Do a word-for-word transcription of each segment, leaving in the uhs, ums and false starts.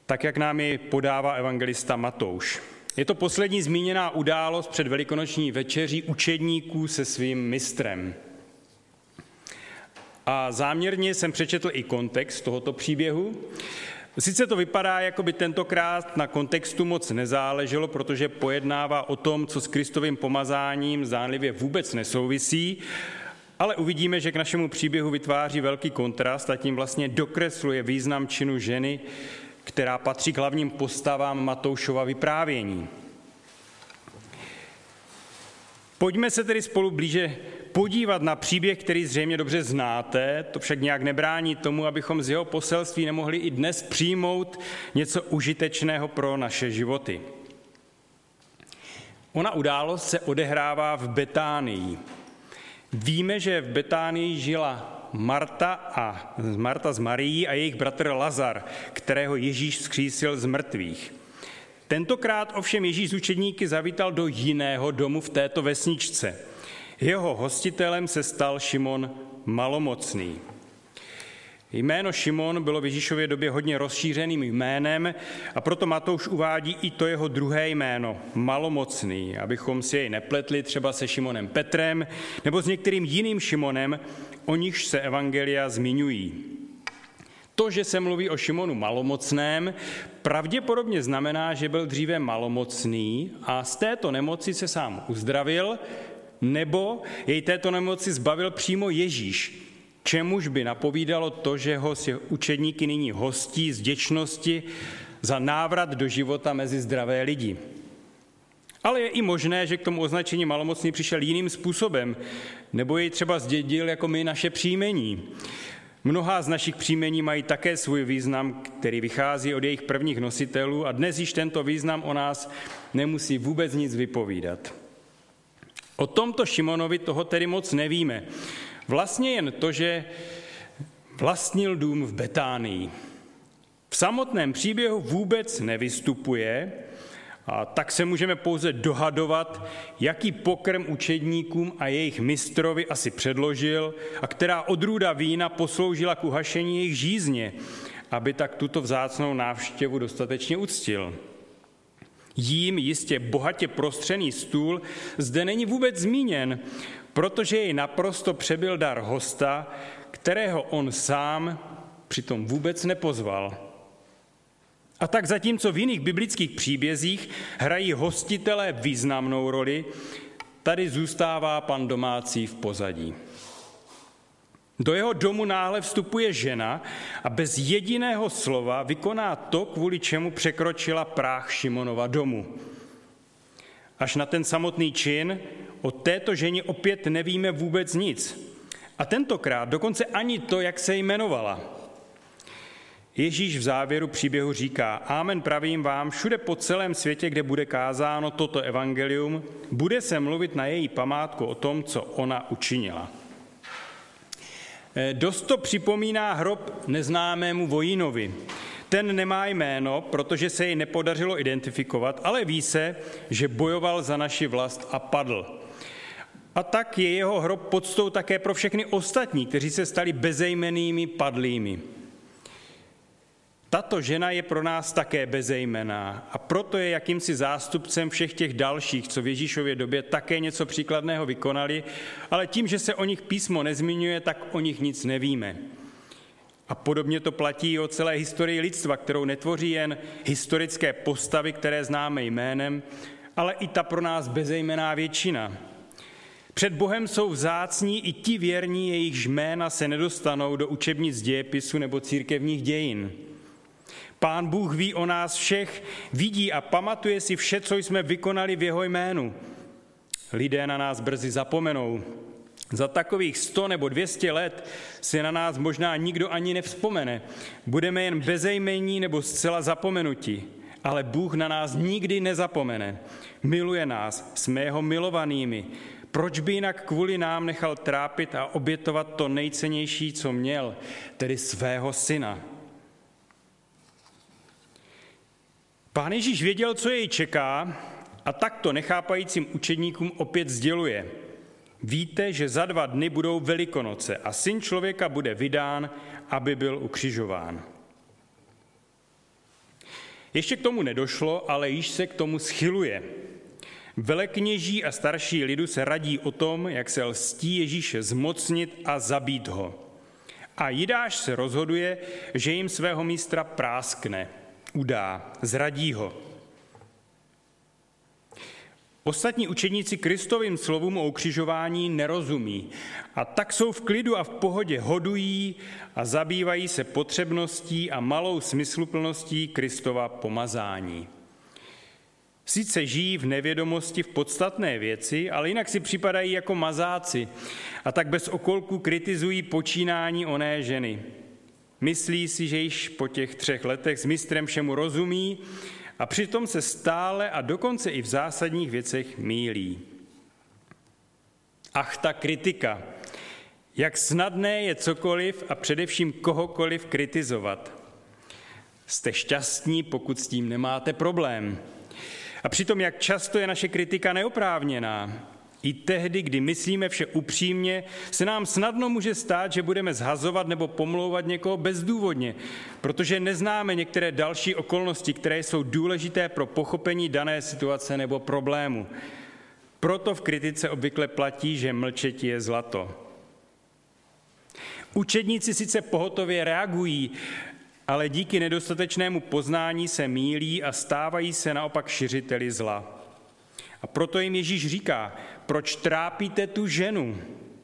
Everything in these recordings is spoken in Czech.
tak jak nám ji podává evangelista Matouš. Je to poslední zmíněná událost před velikonoční večeří učedníků se svým mistrem. A záměrně jsem přečetl i kontext tohoto příběhu. Sice to vypadá, jako by tentokrát na kontextu moc nezáleželo, protože pojednává o tom, co s Kristovým pomazáním zdánlivě vůbec nesouvisí, ale uvidíme, že k našemu příběhu vytváří velký kontrast a tím vlastně dokresluje význam činu ženy, která patří k hlavním postavám Matoušova vyprávění. Pojďme se tedy spolu blíže podívat na příběh, který zřejmě dobře znáte, to však nějak nebrání tomu, abychom z jeho poselství nemohli i dnes přijmout něco užitečného pro naše životy. Ona událost se odehrává v Betánii. Víme, že v Betánii žila Marta a Marta s Marií a jejich bratr Lazar, kterého Ježíš vzkřísil z mrtvých. Tentokrát ovšem Ježíš z učedníky zavítal do jiného domu v této vesničce. Jeho hostitelem se stal Šimon Malomocný. Jméno Šimon bylo v Ježíšově době hodně rozšířeným jménem a proto Matouš uvádí i to jeho druhé jméno, Malomocný, abychom si jej nepletli třeba se Šimonem Petrem nebo s některým jiným Šimonem, o nichž se evangelia zmiňují. To, že se mluví o Šimonu Malomocném, pravděpodobně znamená, že byl dříve malomocný a z této nemoci se sám uzdravil, nebo jej této nemoci zbavil přímo Ježíš, čemuž by napovídalo to, že ho s učedníky nyní hostí z vděčnosti za návrat do života mezi zdravé lidi. Ale je i možné, že k tomu označení malomocný přišel jiným způsobem, nebo jej třeba zdědil jako my naše příjmení. Mnohá z našich příjmení mají také svůj význam, který vychází od jejich prvních nositelů a dnes již tento význam o nás nemusí vůbec nic vypovídat. O tomto Šimonovi toho tedy moc nevíme. Vlastně jen to, že vlastnil dům v Betánii. V samotném příběhu vůbec nevystupuje, a tak se můžeme pouze dohadovat, jaký pokrm učedníkům a jejich mistrovi asi předložil a která odrůda vína posloužila k uhašení jejich žízně, aby tak tuto vzácnou návštěvu dostatečně uctil. Jím jistě bohatě prostřený stůl zde není vůbec zmíněn, protože jej naprosto přebyl dar hosta, kterého on sám přitom vůbec nepozval. A tak zatímco v jiných biblických příbězích hrají hostitelé významnou roli, tady zůstává pan domácí v pozadí. Do jeho domu náhle vstupuje žena a bez jediného slova vykoná to, kvůli čemu překročila práh Šimonova domu. Až na ten samotný čin o této ženě opět nevíme vůbec nic. A tentokrát dokonce ani to, jak se jmenovala. Ježíš v závěru příběhu říká: Amen, pravím vám, všude po celém světě, kde bude kázáno toto evangelium, bude se mluvit na její památku o tom, co ona učinila. Dost to připomíná hrob neznámému vojínovi. Ten nemá jméno, protože se jej nepodařilo identifikovat, ale ví se, že bojoval za naši vlast a padl. A tak je jeho hrob poctou také pro všechny ostatní, kteří se stali bezejmennými padlými. Tato žena je pro nás také bezejmenná a proto je jakýmsi zástupcem všech těch dalších, co v Ježíšově době také něco příkladného vykonali, ale tím, že se o nich písmo nezmiňuje, tak o nich nic nevíme. A podobně to platí i o celé historii lidstva, kterou netvoří jen historické postavy, které známe jménem, ale i ta pro nás bezejmenná většina. Před Bohem jsou vzácní i ti věrní, jejichž jména se nedostanou do učebnic dějepisu nebo církevních dějin. Pán Bůh ví o nás všech, vidí a pamatuje si vše, co jsme vykonali v jeho jménu. Lidé na nás brzy zapomenou. Za takových sto nebo dvě stě let si na nás možná nikdo ani nevzpomene. Budeme jen bezejmenní nebo zcela zapomenuti. Ale Bůh na nás nikdy nezapomene. Miluje nás, jsme jeho milovanými. Proč by jinak kvůli nám nechal trápit a obětovat to nejcennější, co měl, tedy svého syna? Pán Ježíš věděl, co jej čeká, a takto nechápajícím učedníkům opět sděluje: Víte, že za dva dny budou Velikonoce a Syn člověka bude vydán, aby byl ukřižován. Ještě k tomu nedošlo, ale již se k tomu schyluje. Velekněží a starší lidu se radí o tom, jak se lstí Ježíše zmocnit a zabít ho. A Jidáš se rozhoduje, že jim svého mistra práskne, udá, zradí ho. Ostatní učedníci Kristovým slovům o ukřižování nerozumí a tak jsou v klidu a v pohodě hodují a zabývají se potřebností a malou smysluplností Kristova pomazání. Sice žijí v nevědomosti v podstatné věci, ale jinak si připadají jako mazáci a tak bez okolku kritizují počínání oné ženy. Myslí si, že již po těch třech letech s mistrem všemu rozumí a přitom se stále a dokonce i v zásadních věcech mýlí. Ach, ta kritika. Jak snadné je cokoliv a především kohokoliv kritizovat. Jste šťastní, pokud s tím nemáte problém. A přitom, jak často je naše kritika neoprávněná. I tehdy, kdy myslíme vše upřímně, se nám snadno může stát, že budeme zhazovat nebo pomlouvat někoho bezdůvodně, protože neznáme některé další okolnosti, které jsou důležité pro pochopení dané situace nebo problému. Proto v kritice obvykle platí, že mlčetí je zlato. Učedníci sice pohotově reagují, ale díky nedostatečnému poznání se mýlí a stávají se naopak šiřiteli zla. A proto jim Ježíš říká, proč trápíte tu ženu?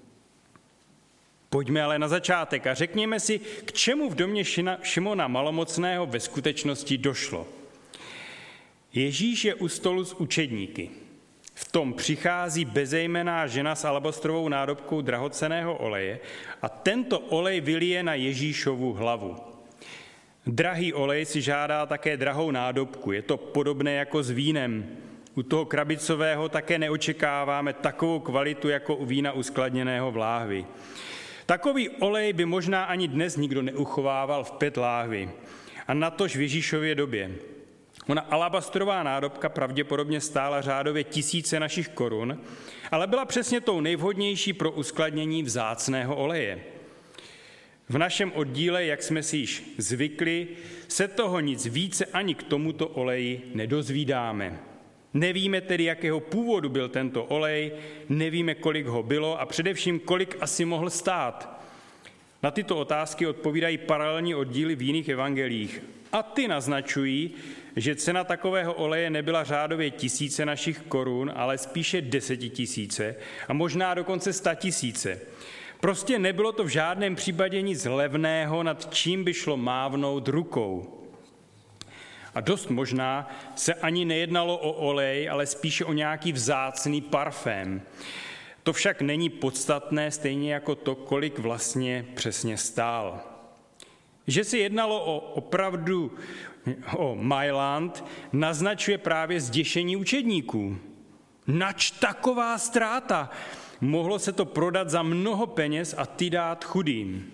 Pojďme ale na začátek a řekněme si, k čemu v domě Šimona Malomocného ve skutečnosti došlo. Ježíš je u stolu s učedníky. V tom přichází bezejmenná žena s alabastrovou nádobkou drahocenného oleje a tento olej vylije na Ježíšovu hlavu. Drahý olej si žádá také drahou nádobku, je to podobné jako s vínem. U toho krabicového také neočekáváme takovou kvalitu jako u vína uskladněného v láhvi. Takový olej by možná ani dnes nikdo neuchovával v pět láhvi. A natož v Ježíšově době. Ona alabastrová nádobka pravděpodobně stála řádově tisíce našich korun, ale byla přesně tou nejvhodnější pro uskladnění vzácného oleje. V našem oddíle, jak jsme si již zvykli, se toho nic více ani k tomuto oleji nedozvídáme. Nevíme tedy, jakého původu byl tento olej, nevíme, kolik ho bylo a především, kolik asi mohl stát. Na tyto otázky odpovídají paralelní oddíly v jiných evangelích. A ty naznačují, že cena takového oleje nebyla řádově tisíce našich korun, ale spíše desetitisíce a možná dokonce statisíce. Prostě nebylo to v žádném případě nic levného, nad čím by šlo mávnout rukou. A dost možná se ani nejednalo o olej, ale spíše o nějaký vzácný parfém. To však není podstatné, stejně jako to, kolik vlastně přesně stál. Že se jednalo o opravdu o Mailand, naznačuje právě zděšení učedníků. Nač taková ztráta? Mohlo se to prodat za mnoho peněz a ty dát chudým.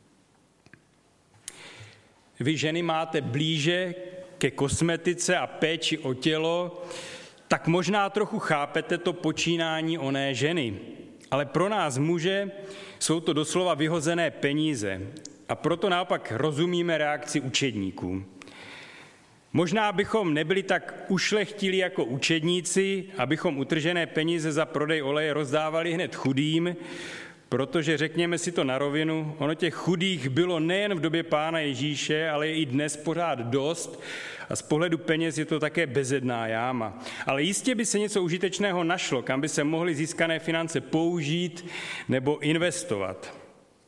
Vy ženy máte blíže ke kosmetice a péči o tělo, tak možná trochu chápete to počínání oné ženy. Ale pro nás muže jsou to doslova vyhozené peníze a proto naopak rozumíme reakci učedníků. Možná bychom nebyli tak ušlechtili jako učedníci, abychom utržené peníze za prodej oleje rozdávali hned chudým, protože řekněme si to na rovinu, ono těch chudých bylo nejen v době Pána Ježíše, ale i dnes pořád dost a z pohledu peněz je to také bezedná jáma. Ale jistě by se něco užitečného našlo, kam by se mohly získané finance použít nebo investovat.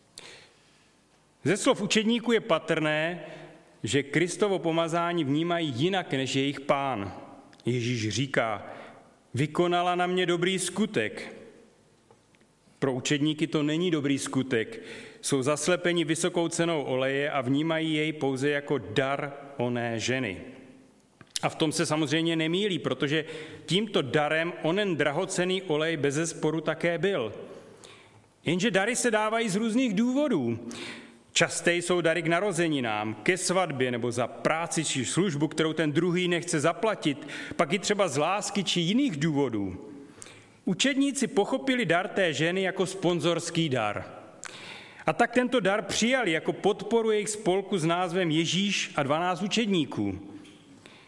Ze slov učedníků je patrné, že Kristovo pomazání vnímají jinak než jejich Pán. Ježíš říká, vykonala na mě dobrý skutek. Pro učedníky to není dobrý skutek. Jsou zaslepeni vysokou cenou oleje a vnímají jej pouze jako dar oné ženy. A v tom se samozřejmě nemýlí, protože tímto darem onen drahocenný olej bezesporu také byl. Jenže dary se dávají z různých důvodů. Časté jsou dary k narozeninám, ke svatbě nebo za práci či službu, kterou ten druhý nechce zaplatit, pak i třeba z lásky či jiných důvodů. Učedníci pochopili dar té ženy jako sponzorský dar. A tak tento dar přijali jako podporu jejich spolku s názvem Ježíš a dvanáct učedníků.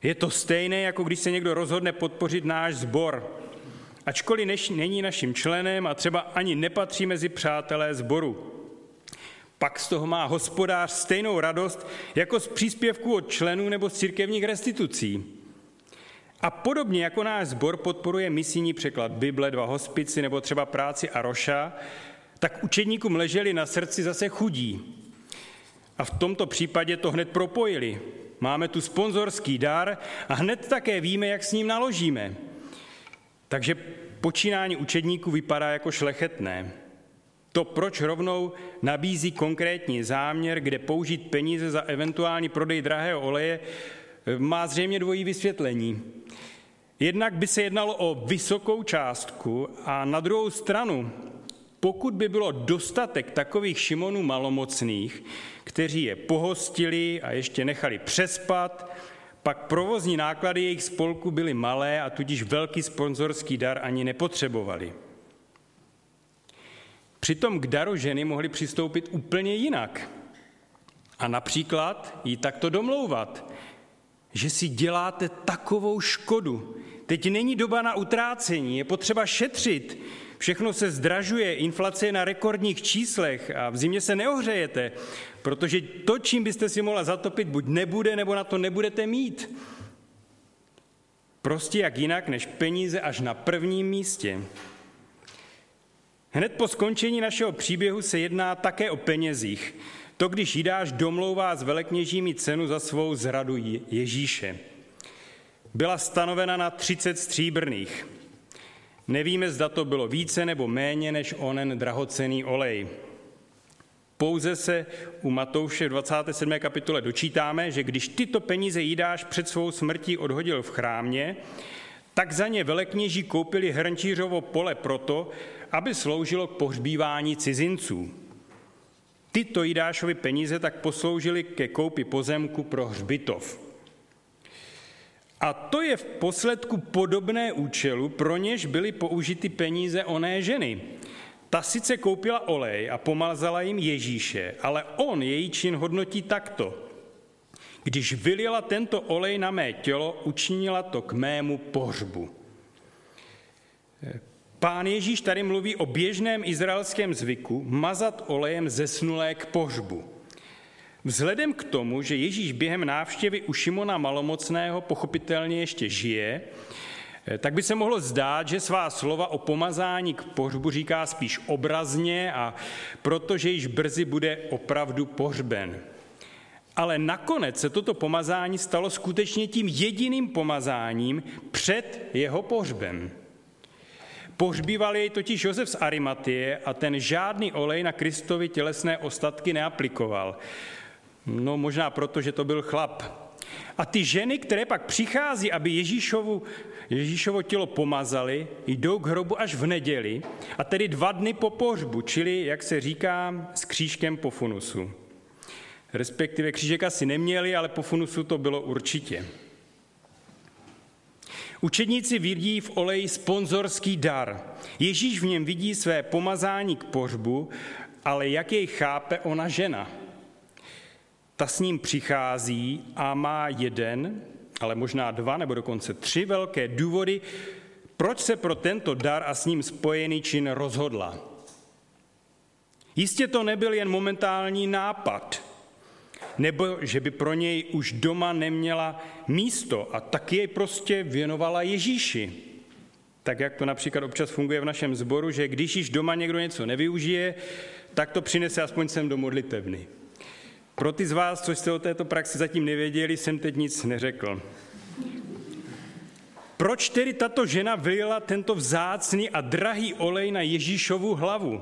Je to stejné, jako když se někdo rozhodne podpořit náš sbor. Ačkoliv než, není naším členem a třeba ani nepatří mezi přátelé sboru. Pak z toho má hospodář stejnou radost jako z příspěvků od členů nebo z církevních restitucí. A podobně jako náš sbor podporuje misijní překlad Bible, dva hospici nebo třeba práci Aroša, tak učedníkům leželi na srdci zase chudí. A v tomto případě to hned propojili. Máme tu sponzorský dar a hned také víme, jak s ním naložíme. Takže počínání učedníků vypadá jako šlechetné. To, proč rovnou nabízí konkrétní záměr, kde použít peníze za eventuální prodej drahého oleje, má zřejmě dvojí vysvětlení. Jednak by se jednalo o vysokou částku a na druhou stranu, pokud by bylo dostatek takových Šimonů malomocných, kteří je pohostili a ještě nechali přespat, pak provozní náklady jejich spolku byly malé a tudíž velký sponzorský dar ani nepotřebovali. Přitom k daru ženy mohli přistoupit úplně jinak. A například jí takto domlouvat, že si děláte takovou škodu. Teď není doba na utrácení, je potřeba šetřit. Všechno se zdražuje, inflace je na rekordních číslech a v zimě se neohřejete, protože to, čím byste si mohla zatopit, buď nebude, nebo na to nebudete mít. Prostě jak jinak než peníze až na prvním místě. Hned po skončení našeho příběhu se jedná také o penězích. To, když Jidáš domlouvá s velekněžími cenu za svou zradu Ježíše. Byla stanovena na třicet stříbrných. Nevíme, zda to bylo více nebo méně než onen drahocenný olej. Pouze se u Matouše v dvacáté sedmé kapitole dočítáme, že když tyto peníze Jidáš před svou smrtí odhodil v chrámě, tak za ně velekněží koupili hrnčířovo pole proto, aby sloužilo k pohřbívání cizinců. Tyto Jidášovy peníze tak posloužily ke koupi pozemku pro hřbitov. A to je v posledku podobné účelu, pro něž byly použity peníze oné ženy. Ta sice koupila olej a pomazala jim Ježíše, ale on její čin hodnotí takto. Když vylila tento olej na mé tělo, učinila to k mému pohřbu. Pán Ježíš tady mluví o běžném izraelském zvyku mazat olejem zesnulé k pohřbu. Vzhledem k tomu, že Ježíš během návštěvy u Šimona Malomocného pochopitelně ještě žije, tak by se mohlo zdát, že svá slova o pomazání k pohřbu říká spíš obrazně a protože již brzy bude opravdu pohřben. Ale nakonec se toto pomazání stalo skutečně tím jediným pomazáním před jeho pohřbem. Pohřbíval jej totiž Josef z Arimatie a ten žádný olej na Kristovi tělesné ostatky neaplikoval. No možná proto, že to byl chlap. A ty ženy, které pak přichází, aby Ježíšovu, Ježíšovo tělo pomazali, jdou k hrobu až v neděli, a tedy dva dny po pohřbu, čili, jak se říká, s křížkem po funusu. Respektive křížek asi neměli, ale po funusu to bylo určitě. Učedníci vidí v oleji sponzorský dar. Ježíš v něm vidí své pomazání k pohřbu, ale jak jej chápe ona žena? Ta s ním přichází a má jeden, ale možná dva nebo dokonce tři velké důvody, proč se pro tento dar a s ním spojený čin rozhodla. Jistě to nebyl jen momentální nápad, nebo že by pro něj už doma neměla místo a taky jej prostě věnovala Ježíši. Tak jak to například občas funguje v našem sboru, že když již doma někdo něco nevyužije, tak to přinese aspoň sem do modlitevny. Pro ty z vás, co jste o této praxi zatím nevěděli, jsem teď nic neřekl. Proč tedy tato žena vylila tento vzácný a drahý olej na Ježíšovu hlavu?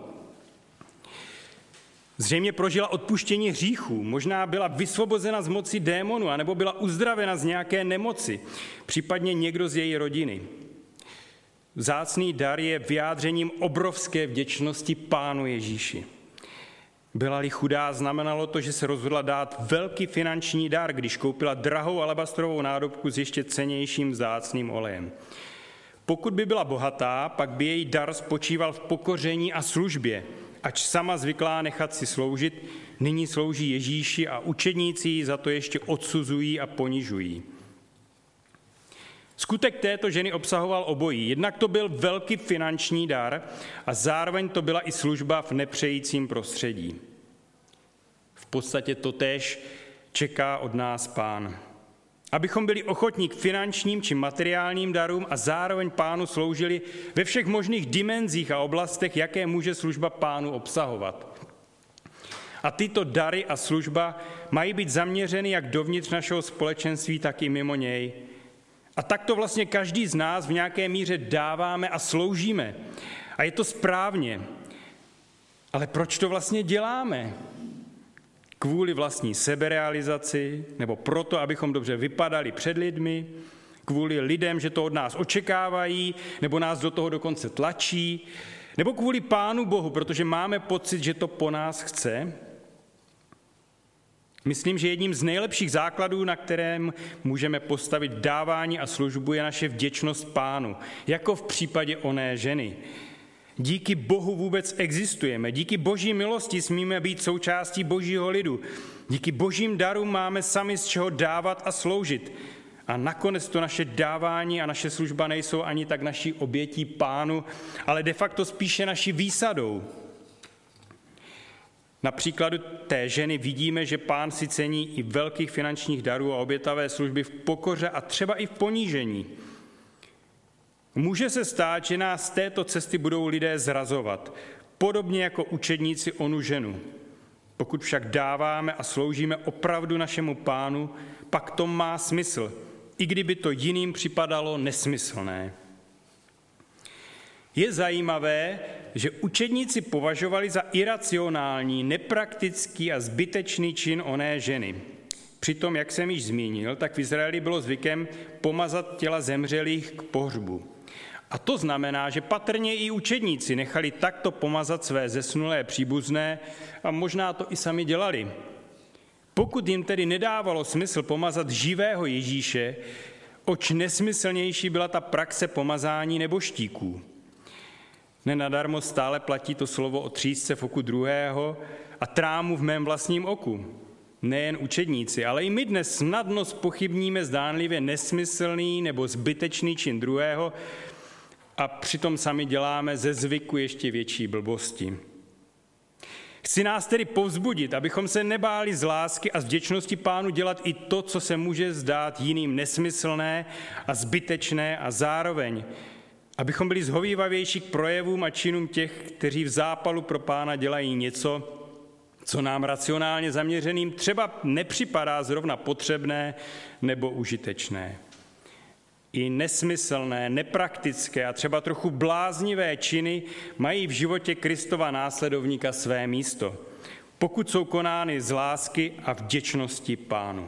Zřejmě prožila odpuštění hříchů, možná byla vysvobozena z moci démonu, anebo byla uzdravena z nějaké nemoci, případně někdo z její rodiny. Vzácný dar je vyjádřením obrovské vděčnosti Pánu Ježíši. Byla-li chudá, znamenalo to, že se rozhodla dát velký finanční dar, když koupila drahou alabastrovou nádobku s ještě cennějším vzácným olejem. Pokud by byla bohatá, pak by její dar spočíval v pokoření a službě, ač sama zvyklá nechat si sloužit, nyní slouží Ježíši a učedníci ji za to ještě odsuzují a ponižují. Skutek této ženy obsahoval obojí. Jednak to byl velký finanční dar a zároveň to byla i služba v nepřejícím prostředí. V podstatě totéž čeká od nás Pán. Abychom byli ochotní k finančním či materiálním darům a zároveň Pánu sloužili ve všech možných dimenzích a oblastech, jaké může služba Pánu obsahovat. A tyto dary a služba mají být zaměřeny jak dovnitř našeho společenství, tak i mimo něj. A tak to vlastně každý z nás v nějaké míře dáváme a sloužíme. A je to správně. Ale proč to vlastně děláme? Kvůli vlastní seberealizaci, nebo proto, abychom dobře vypadali před lidmi, kvůli lidem, že to od nás očekávají, nebo nás do toho dokonce tlačí, nebo kvůli Pánu Bohu, protože máme pocit, že to po nás chce. Myslím, že jedním z nejlepších základů, na kterém můžeme postavit dávání a službu, je naše vděčnost Pánu, jako v případě oné ženy. Díky Bohu vůbec existujeme, díky Boží milosti smíme být součástí Božího lidu, díky Božím darům máme sami z čeho dávat a sloužit. A nakonec to naše dávání a naše služba nejsou ani tak naší obětí Pánu, ale de facto spíše naší výsadou. Na příkladu té ženy vidíme, že Pán si cení i velkých finančních darů a obětavé služby v pokoře a třeba i v ponížení. Může se stát, že nás z této cesty budou lidé zrazovat, podobně jako učedníci onu ženu. Pokud však dáváme a sloužíme opravdu našemu Pánu, pak to má smysl, i kdyby to jiným připadalo nesmyslné. Je zajímavé, že učedníci považovali za iracionální, nepraktický a zbytečný čin oné ženy. Přitom, jak jsem již zmínil, tak v Izraeli bylo zvykem pomazat těla zemřelých k pohřbu. A to znamená, že patrně i učedníci nechali takto pomazat své zesnulé příbuzné a možná to i sami dělali. Pokud jim tedy nedávalo smysl pomazat živého Ježíše, oč nesmyslnější byla ta praxe pomazání nebožtíků. Nenadarmo stále platí to slovo o třísce v oku druhého a trámu v mém vlastním oku. Nejen učedníci, ale i my dnes snadno zpochybníme zdánlivě nesmyslný nebo zbytečný čin druhého a přitom sami děláme ze zvyku ještě větší blbosti. Chci nás tedy povzbudit, abychom se nebáli z lásky a z vděčnosti Pánu dělat i to, co se může zdát jiným nesmyslné a zbytečné a zároveň, abychom byli zhovývavější k projevům a činům těch, kteří v zápalu pro Pána dělají něco, co nám racionálně zaměřeným třeba nepřipadá zrovna potřebné nebo užitečné. I nesmyslné, nepraktické a třeba trochu bláznivé činy mají v životě Kristova následovníka své místo, pokud jsou konány z lásky a vděčnosti Pánu.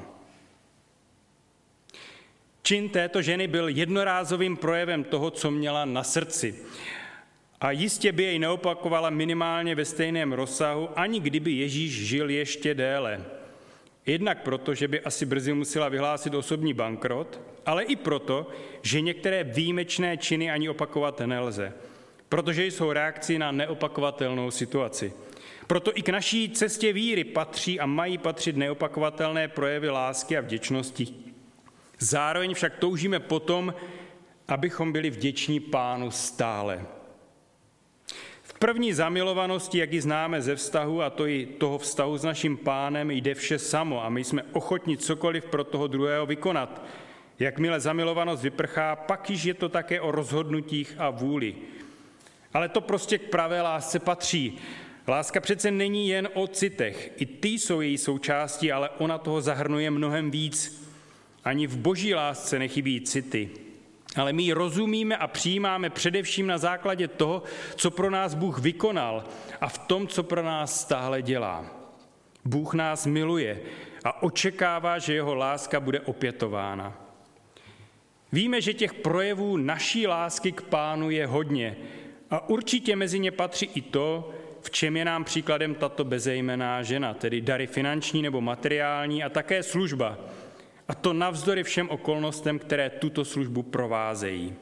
Čin této ženy byl jednorázovým projevem toho, co měla na srdci. A jistě by jej neopakovala minimálně ve stejném rozsahu, ani kdyby Ježíš žil ještě déle. Jednak proto, že by asi brzy musela vyhlásit osobní bankrot, ale i proto, že některé výjimečné činy ani opakovat nelze, protože jsou reakcí na neopakovatelnou situaci. Proto i k naší cestě víry patří a mají patřit neopakovatelné projevy lásky a vděčnosti. Zároveň však toužíme potom, abychom byli vděční Pánu stále. V první zamilovanosti, jak ji známe ze vztahu, a to i toho vztahu s naším Pánem, jde vše samo a my jsme ochotni cokoliv pro toho druhého vykonat. Jakmile zamilovanost vyprchá, pak již je to také o rozhodnutích a vůli. Ale to prostě k pravé lásce patří. Láska přece není jen o citech, i ty jsou její součástí, ale ona toho zahrnuje mnohem víc. Ani v Boží lásce nechybí city, ale my ji rozumíme a přijímáme především na základě toho, co pro nás Bůh vykonal a v tom, co pro nás stále dělá. Bůh nás miluje a očekává, že jeho láska bude opětována. Víme, že těch projevů naší lásky k Pánu je hodně a určitě mezi ně patří i to, v čem je nám příkladem tato bezejmenná žena, tedy dary finanční nebo materiální a také služba. A to navzdory všem okolnostem, které tuto službu provázejí.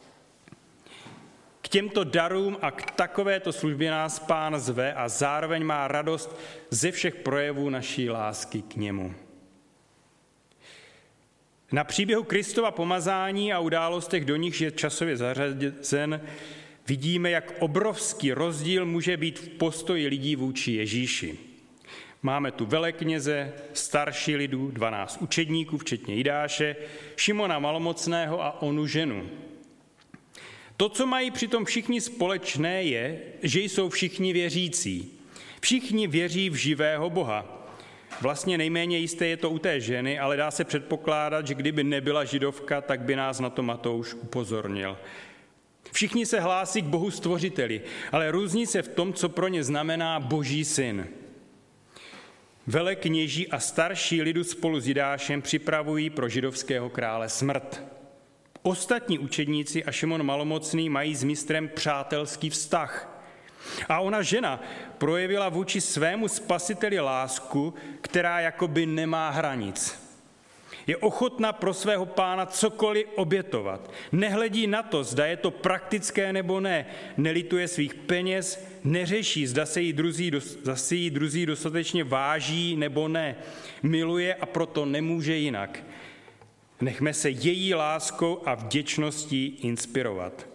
K těmto darům a k takovéto službě nás Pán zve a zároveň má radost ze všech projevů naší lásky k němu. Na příběhu Kristova pomazání a událostech, do nichž je časově zařazen, vidíme, jak obrovský rozdíl může být v postoji lidí vůči Ježíši. Máme tu velekněze, starší lidu, dvanáct učedníků, včetně Jidáše, Šimona Malomocného a onu ženu. To, co mají přitom všichni společné, je, že jsou všichni věřící. Všichni věří v živého Boha. Vlastně nejméně jisté je to u té ženy, ale dá se předpokládat, že kdyby nebyla židovka, tak by nás na to Matouš upozornil. Všichni se hlásí k Bohu stvořiteli, ale různí se v tom, co pro ně znamená Boží syn. Velekněží a starší lidu spolu s Jidášem připravují pro židovského krále smrt. Ostatní učedníci a Šimon Malomocný mají s mistrem přátelský vztah. A ona žena projevila vůči svému spasiteli lásku, která jakoby nemá hranic. Je ochotna pro svého pána cokoliv obětovat. Nehledí na to, zda je to praktické nebo ne. Nelituje svých peněz, neřeší, zda se jí druzí, zda si jí druzí dostatečně váží nebo ne. Miluje a proto nemůže jinak. Nechme se její láskou a vděčností inspirovat.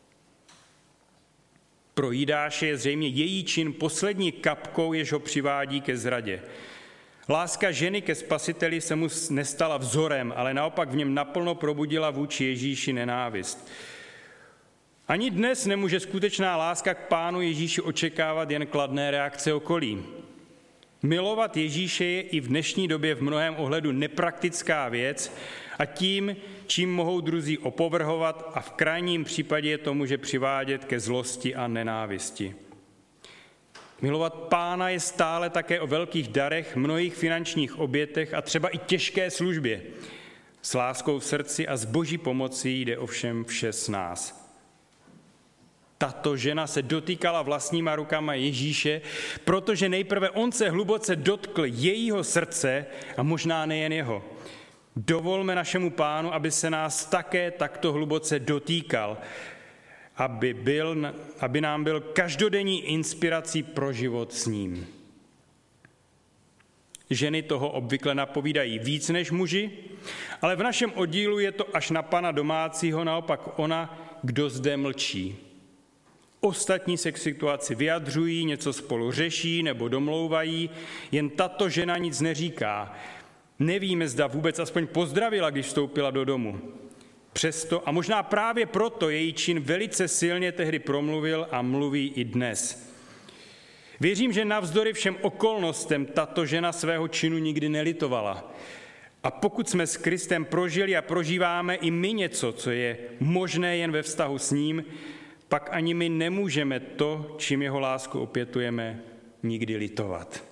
Pro Jidáše je zřejmě její čin poslední kapkou, jež ho přivádí ke zradě. Láska ženy ke spasiteli se mu nestala vzorem, ale naopak v něm naplno probudila vůči Ježíši nenávist. Ani dnes nemůže skutečná láska k Pánu Ježíši očekávat jen kladné reakce okolí. Milovat Ježíše je i v dnešní době v mnohém ohledu nepraktická věc a tím, čím mohou druzí opovrhovat a v krajním případě to může přivádět ke zlosti a nenávisti. Milovat Pána je stále také o velkých darech, mnohých finančních obětech a třeba i těžké službě. S láskou v srdci a s Boží pomocí jde ovšem vše s nás. Tato žena se dotýkala vlastníma rukama Ježíše, protože nejprve on se hluboce dotkl jejího srdce a možná nejen jeho. Dovolme našemu Pánu, aby se nás také takto hluboce dotýkal, aby, byl, aby nám byl každodenní inspirací pro život s ním. Ženy toho obvykle napovídají víc než muži, ale v našem oddílu je to až na pana domácího naopak ona, kdo zde mlčí. Ostatní se k situaci vyjadřují, něco spolu řeší nebo domlouvají, jen tato žena nic neříká. Nevíme, zda vůbec aspoň pozdravila, když vstoupila do domu. Přesto a možná právě proto její čin velice silně tehdy promluvil a mluví i dnes. Věřím, že navzdory všem okolnostem tato žena svého činu nikdy nelitovala. A pokud jsme s Kristem prožili a prožíváme i my něco, co je možné jen ve vztahu s ním, pak ani my nemůžeme to, čím jeho lásku opětujeme, nikdy litovat.